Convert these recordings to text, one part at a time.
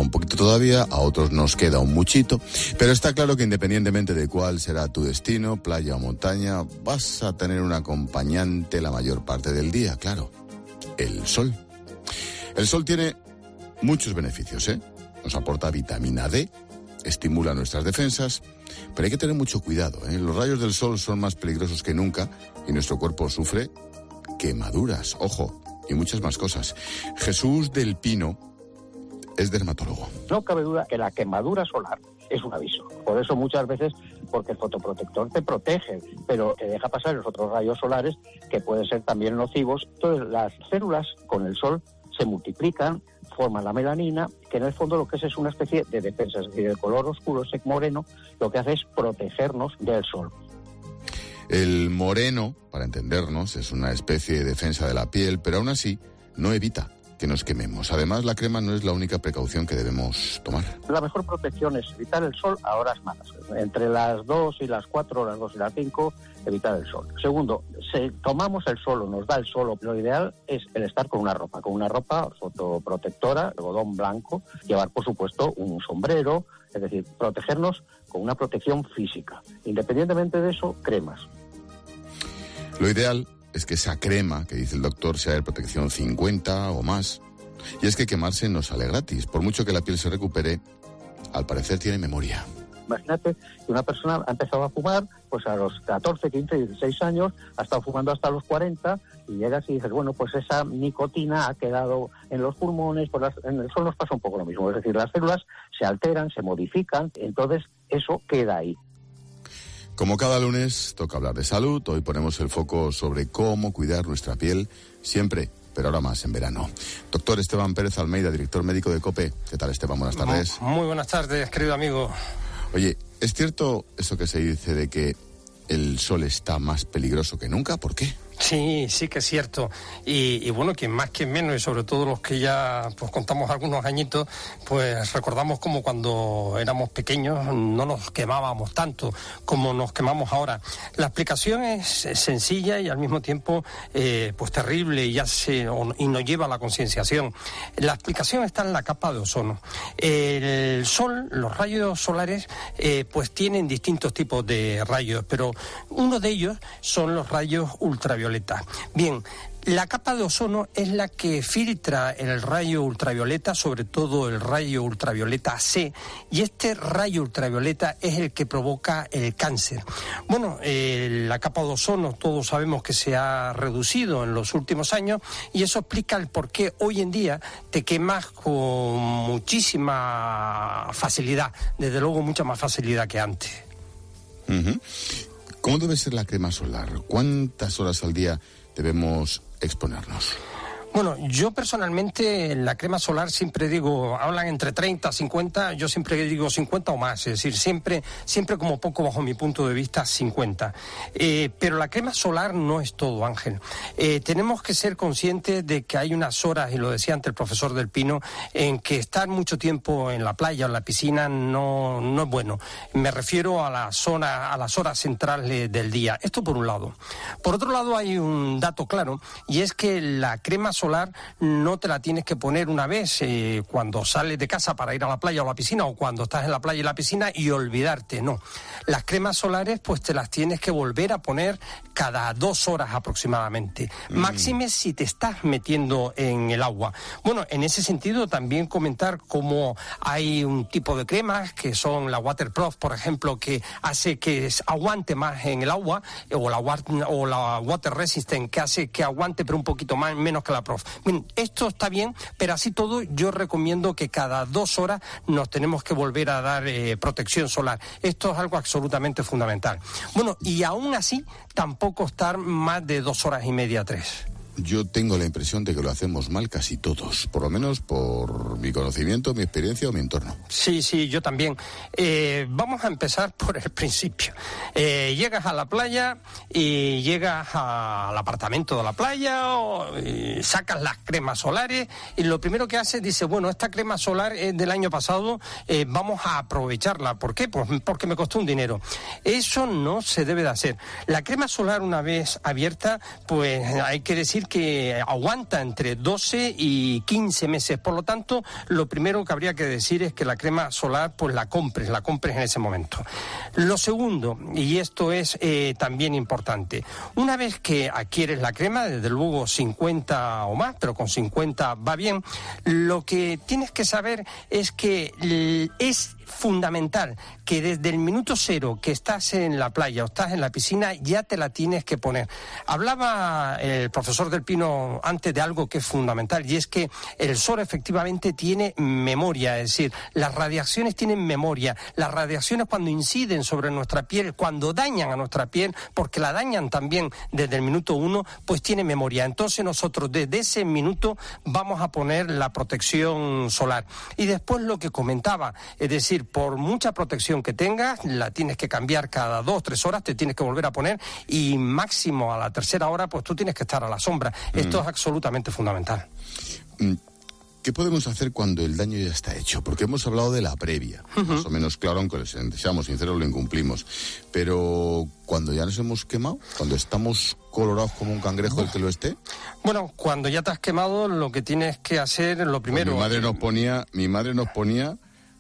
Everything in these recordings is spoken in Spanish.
un poquito todavía, a otros nos queda un muchito, pero está claro que independientemente de cuál será tu destino, playa o montaña, vas a tener un acompañante la mayor parte del día, claro, el sol. El sol tiene muchos beneficios, Nos aporta vitamina D, estimula nuestras defensas, pero hay que tener mucho cuidado, Los rayos del sol son más peligrosos que nunca y nuestro cuerpo sufre quemaduras, ojo, y muchas más cosas. Jesús del Pino es dermatólogo. No cabe duda que la quemadura solar es un aviso. Por eso muchas veces, porque el fotoprotector te protege, pero te deja pasar los otros rayos solares que pueden ser también nocivos. Entonces las células con el sol se multiplican, forman la melanina, que en el fondo lo que es una especie de defensa. Es decir, el color oscuro, ese moreno, lo que hace es protegernos del sol. El moreno, para entendernos, es una especie de defensa de la piel, pero aún así no evita que nos quememos. Además, la crema no es la única precaución que debemos tomar. La mejor protección es evitar el sol a horas malas. Entre las 2 y las 4, las 2 y las 5, evitar el sol. Segundo, si tomamos el sol o nos da el sol, lo ideal es el estar con una ropa fotoprotectora, algodón blanco, llevar, por supuesto, un sombrero, es decir, protegernos con una protección física. Independientemente de eso, cremas. Lo ideal es que esa crema, que dice el doctor, sea de protección 50 o más. Y es que quemarse no sale gratis. Por mucho que la piel se recupere, al parecer tiene memoria. Imagínate que una persona ha empezado a fumar pues a los 14, 15, 16 años, ha estado fumando hasta los 40 y llegas y dices, bueno, pues esa nicotina ha quedado en los pulmones, pues en el sol nos pasa un poco lo mismo. Es decir, las células se alteran, se modifican, entonces eso queda ahí. Como cada lunes, toca hablar de salud. Hoy ponemos el foco sobre cómo cuidar nuestra piel siempre, pero ahora más en verano. Doctor Esteban Pérez Almeida, director médico de COPE. ¿Qué tal, Esteban? Buenas tardes. Muy buenas tardes, querido amigo. Oye, ¿es cierto eso que se dice de que el sol está más peligroso que nunca? ¿Por qué? Sí, sí que es cierto. Y bueno, quien más, quien menos, y sobre todo los que ya pues contamos algunos añitos, pues recordamos como cuando éramos pequeños no nos quemábamos tanto como nos quemamos ahora. La explicación es sencilla y al mismo tiempo pues terrible y nos lleva a la concienciación. La explicación está en la capa de ozono. El sol, los rayos solares, pues tienen distintos tipos de rayos, pero uno de ellos son los rayos ultravioletas. Bien, la capa de ozono es la que filtra el rayo ultravioleta, sobre todo el rayo ultravioleta C, y este rayo ultravioleta es el que provoca el cáncer. Bueno, la capa de ozono todos sabemos que se ha reducido en los últimos años y eso explica el por qué hoy en día te quemas con muchísima facilidad, desde luego mucha más facilidad que antes. Uh-huh. ¿Cómo debe ser la crema solar? ¿Cuántas horas al día debemos exponernos? Bueno, yo personalmente la crema solar siempre digo, hablan entre 30, 50, yo siempre digo 50 o más, es decir, siempre como poco bajo mi punto de vista 50. Pero la crema solar no es todo, Ángel. Tenemos que ser conscientes de que hay unas horas, y lo decía antes el profesor del Pino, en que estar mucho tiempo en la playa o en la piscina no es bueno. Me refiero a las horas centrales del día. Esto por un lado. Por otro lado hay un dato claro, y es que la crema solar no te la tienes que poner una vez cuando sales de casa para ir a la playa o a la piscina, o cuando estás en la playa y la piscina y olvidarte, no. Las cremas solares pues te las tienes que volver a poner cada 2 horas aproximadamente. Máxime si te estás metiendo en el agua. Bueno, en ese sentido también comentar cómo hay un tipo de cremas que son la Waterproof, por ejemplo, que hace que aguante más en el agua, o la Water Resistant, que hace que aguante pero un poquito más, menos que la Prof. Bien, esto está bien, pero así todo yo recomiendo que cada 2 horas nos tenemos que volver a dar protección solar. Esto es algo absolutamente fundamental. Bueno, y aún así tampoco estar más de 2 horas y media, 3. Yo tengo la impresión de que lo hacemos mal casi todos, por lo menos por mi conocimiento, mi experiencia o mi entorno. Sí, yo también. Vamos a empezar por el principio. Llegas a la playa y llegas al apartamento de la playa, sacas las cremas solares y lo primero que haces, dice, bueno, esta crema solar es del año pasado, vamos a aprovecharla. ¿Por qué? Pues porque me costó un dinero. Eso no se debe de hacer. La crema solar, una vez abierta, pues hay que decir decir que aguanta entre 12 y 15 meses. Por lo tanto, lo primero que habría que decir es que la crema solar, pues la compres en ese momento. Lo segundo, y esto es también importante, una vez que adquieres la crema, desde luego 50 o más, pero con 50 va bien, lo que tienes que saber es que es fundamental que desde el minuto cero que estás en la playa o estás en la piscina ya te la tienes que poner. Hablaba el profesor Del Pino antes de algo que es fundamental, y es que el sol efectivamente tiene memoria, es decir, las radiaciones tienen memoria. Las radiaciones, cuando inciden sobre nuestra piel, cuando dañan a nuestra piel, porque la dañan también desde el minuto 1, pues tiene memoria. Entonces nosotros desde ese minuto vamos a poner la protección solar. Y después lo que comentaba, es decir, por mucha protección que tengas, la tienes que cambiar cada 2 o 3 horas, te tienes que volver a poner, y máximo a la tercera hora pues tú tienes que estar a la sombra. Esto es absolutamente fundamental. ¿Qué podemos hacer cuando el daño ya está hecho? Porque hemos hablado de la previa, más o menos claro, aunque seamos sinceros, lo incumplimos. Pero cuando ya nos hemos quemado, cuando estamos colorados como un cangrejo el que lo esté. Bueno, cuando ya te has quemado, lo que tienes que hacer, lo primero... Pues mi madre nos ponía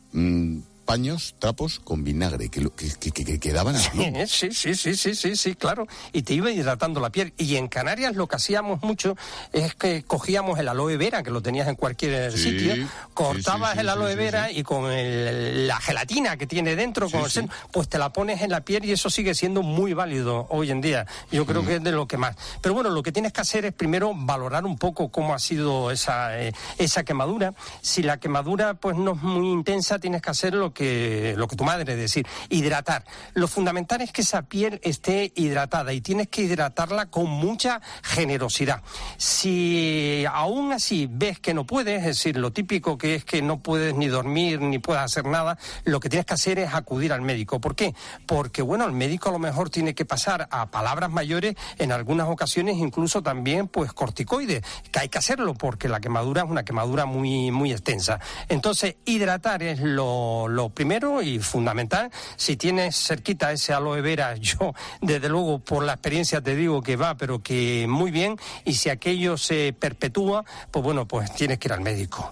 paños, trapos con vinagre, que quedaban así. Sí, claro. Y te iba hidratando la piel. Y en Canarias lo que hacíamos mucho es que cogíamos el aloe vera, que lo tenías en cualquier sitio, cortabas el aloe vera y con la gelatina que tiene dentro, pues te la pones en la piel, y eso sigue siendo muy válido hoy en día. Yo creo que es de lo que más. Pero bueno, lo que tienes que hacer es primero valorar un poco cómo ha sido esa quemadura. Si la quemadura pues no es muy intensa, tienes que hacer lo que tu madre, es decir, hidratar. Lo fundamental es que esa piel esté hidratada, y tienes que hidratarla con mucha generosidad. Si aún así ves que no puedes, es decir, lo típico que es que no puedes ni dormir ni puedes hacer nada, lo que tienes que hacer es acudir al médico. ¿Por qué? Porque bueno, el médico a lo mejor tiene que pasar a palabras mayores, en algunas ocasiones incluso también pues corticoides, que hay que hacerlo porque la quemadura es una quemadura muy, muy extensa. Entonces, hidratar es lo primero y fundamental. Si tienes cerquita ese aloe vera, yo desde luego por la experiencia te digo que va, pero que muy bien, y si aquello se perpetúa, pues bueno, pues tienes que ir al médico.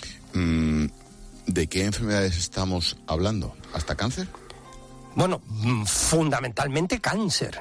¿De qué enfermedades estamos hablando? ¿Hasta cáncer? Bueno, fundamentalmente cáncer.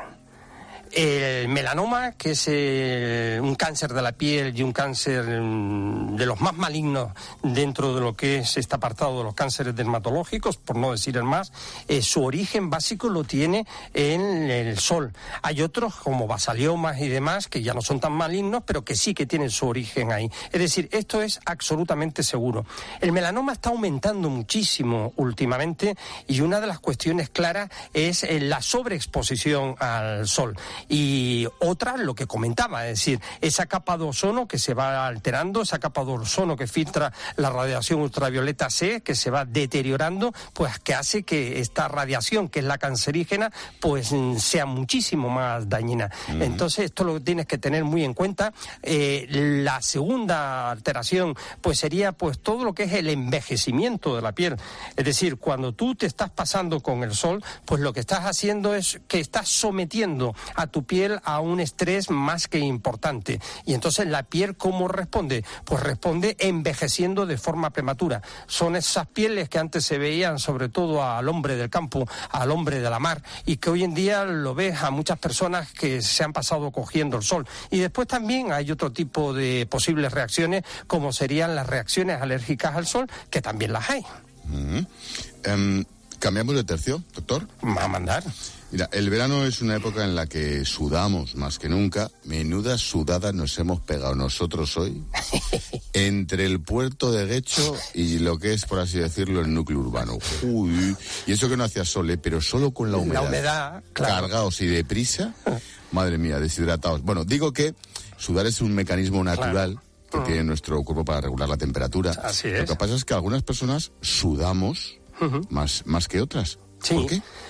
El melanoma, que es un cáncer de la piel y un cáncer de los más malignos dentro de lo que es este apartado de los cánceres dermatológicos, por no decir el más, su origen básico lo tiene en el sol. Hay otros como basaliomas y demás que ya no son tan malignos, pero que sí que tienen su origen ahí. Es decir, esto es absolutamente seguro. El melanoma está aumentando muchísimo últimamente, y una de las cuestiones claras es la sobreexposición al sol. Y otra, lo que comentaba, es decir, esa capa de ozono que se va alterando, esa capa de ozono que filtra la radiación ultravioleta C, que se va deteriorando, pues que hace que esta radiación, que es la cancerígena, pues sea muchísimo más dañina. Entonces, esto lo tienes que tener muy en cuenta. La segunda alteración, pues sería pues todo lo que es el envejecimiento de la piel. Es decir, cuando tú te estás pasando con el sol, pues lo que estás haciendo es que estás sometiendo a tu piel a un estrés más que importante. Y entonces la piel, ¿cómo responde? Pues responde envejeciendo de forma prematura. Son esas pieles que antes se veían sobre todo al hombre del campo, al hombre de la mar, y que hoy en día lo ves a muchas personas que se han pasado cogiendo el sol. Y después también hay otro tipo de posibles reacciones, como serían las reacciones alérgicas al sol, que también las hay. ¿Cambiamos de tercio, doctor? Va a mandar. Mira, el verano es una época en la que sudamos más que nunca. Menuda sudada nos hemos pegado nosotros hoy entre el puerto de Guecho y lo que es, por así decirlo, el núcleo urbano. Uy, y eso que no hacía sol, pero solo con la humedad. La humedad, claro. Cargados y deprisa, madre mía, deshidratados. Bueno, digo que sudar es un mecanismo natural, claro, que tiene nuestro cuerpo para regular la temperatura. Así es. Lo que pasa es que algunas personas sudamos más que otras. Sí. ¿Por qué?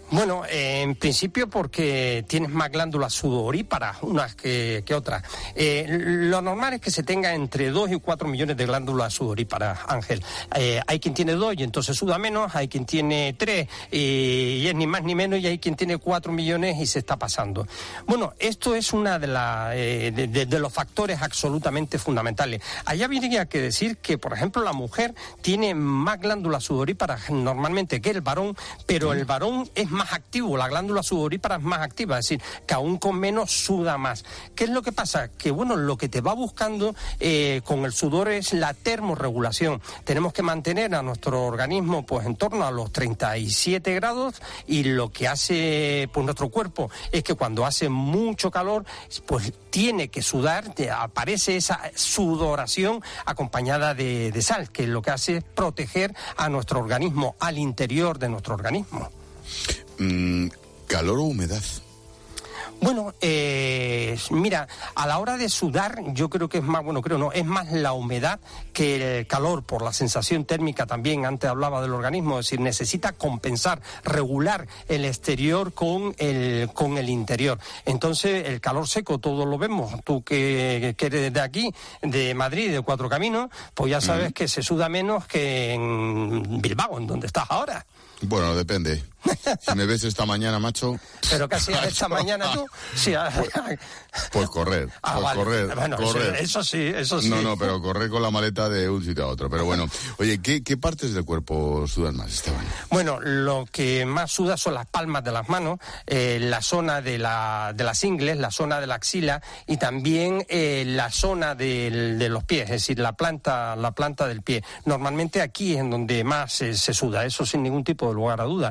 Bueno, en principio porque tienes más glándulas sudoríparas unas que otras. Lo normal es que se tenga entre 2 y 4 millones de glándulas sudoríparas, Ángel. Hay quien tiene 2 y entonces suda menos, hay quien tiene 3 y es ni más ni menos, y hay quien tiene 4 millones y se está pasando. Bueno, esto es una de los factores absolutamente fundamentales. Allá habría que decir que, por ejemplo, la mujer tiene más glándulas sudoríparas normalmente que el varón, pero el varón es más activo, la glándula sudorípara es más activa, es decir, que aún con menos suda más. ¿Qué es lo que pasa? Que bueno, lo que te va buscando con el sudor es la termorregulación. Tenemos que mantener a nuestro organismo pues en torno a los 37 grados, y lo que hace pues nuestro cuerpo es que cuando hace mucho calor pues tiene que sudar, aparece esa sudoración acompañada de sal, que lo que hace es proteger a nuestro organismo, al interior de nuestro organismo. ¿Calor o humedad? Bueno, mira, a la hora de sudar yo creo que es más, es más la humedad que el calor, por la sensación térmica también. Antes hablaba del organismo, es decir, necesita compensar, regular el exterior con el interior. Entonces, el calor seco, todos lo vemos. Tú que eres de aquí, de Madrid, de Cuatro Caminos, pues ya sabes que se suda menos que en Bilbao, en donde estás ahora. Bueno, depende. Si me ves esta mañana, macho... ¿Pero qué hacías esta mañana tú? Sí, pues correr, vale. correr, bueno, correr. Eso sí. No, pero correr con la maleta de un sitio a otro. Pero bueno, oye, ¿qué partes del cuerpo sudan más, Esteban? Bueno, lo que más suda son las palmas de las manos, la zona de las ingles, la zona de la axila, y también la zona de los pies, es decir, la planta del pie. Normalmente aquí es en donde más se suda, eso sin ningún tipo de lugar a duda.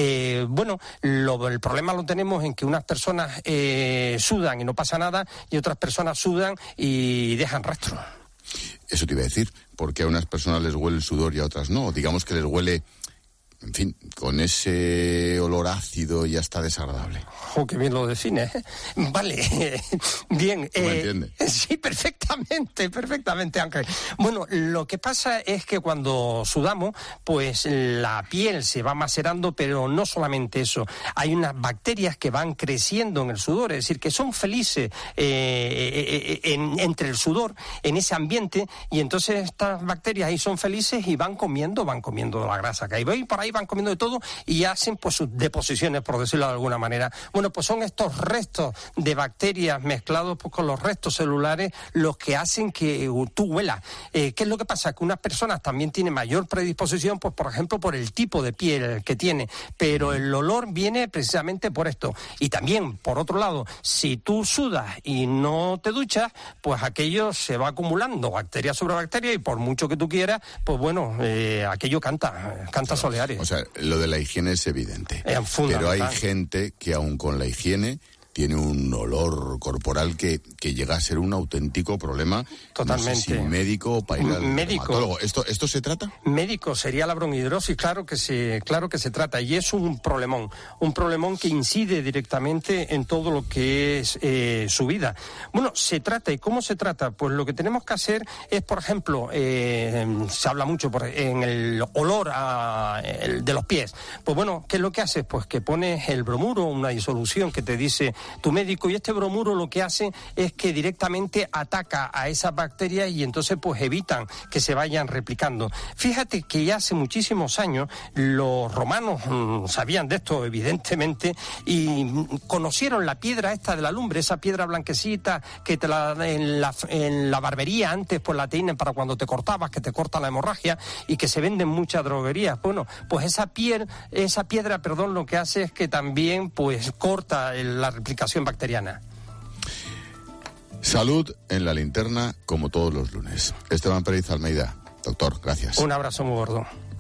El problema lo tenemos en que unas personas sudan y no pasa nada, y otras personas sudan y dejan rastros. Eso te iba a decir, porque a unas personas les huele el sudor y a otras no. Digamos que les huele, en fin, con ese olor ácido ya está desagradable. ¡Oh, qué bien lo defines! Vale, bien. ¿Me entiendes? Sí, perfectamente, Ángel. Bueno, lo que pasa es que cuando sudamos, pues la piel se va macerando, pero no solamente eso. Hay unas bacterias que van creciendo en el sudor, es decir, que son felices entre el sudor, en ese ambiente, y entonces estas bacterias ahí son felices y van comiendo la grasa que hay. Y por ahí van comiendo de todo y hacen pues sus deposiciones, por decirlo de alguna manera. Bueno, pues son estos restos de bacterias mezclados pues con los restos celulares los que hacen que tú huelas. ¿Qué es lo que pasa? Que unas personas también tienen mayor predisposición, pues por ejemplo, por el tipo de piel que tiene, pero el olor viene precisamente por esto. Y también, por otro lado, si tú sudas y no te duchas, pues aquello se va acumulando, bacteria sobre bacteria, y por mucho que tú quieras, pues bueno, aquello canta Soleares. O sea, lo de la higiene es evidente. Pero hay gente que aun con la higiene tiene un olor corporal que llega a ser un auténtico problema. Totalmente. No sé si médico o para ir al dermatólogo. ¿Esto se trata? Médico sería la bronquidrosis, claro que se trata, y es un problemón que incide directamente en todo lo que es su vida. Bueno, se trata, ¿y cómo se trata? Pues lo que tenemos que hacer es, por ejemplo, se habla mucho en el olor de los pies. Pues bueno, ¿qué es lo que haces? Pues que pones el bromuro, una disolución que te dice tu médico, y este bromuro lo que hace es que directamente ataca a esas bacterias y entonces pues evitan que se vayan replicando. Fíjate que ya hace muchísimos años los romanos sabían de esto, evidentemente, y conocieron la piedra esta de la lumbre, esa piedra blanquecita que en la barbería antes pues la tienen para cuando te cortabas, que te corta la hemorragia, y que se venden en muchas droguerías. Bueno, pues esa piedra, lo que hace es que también pues corta la replicación bacteriana. Salud en la linterna, como todos los lunes. Esteban Pérez Almeida, doctor, gracias. Un abrazo muy gordo.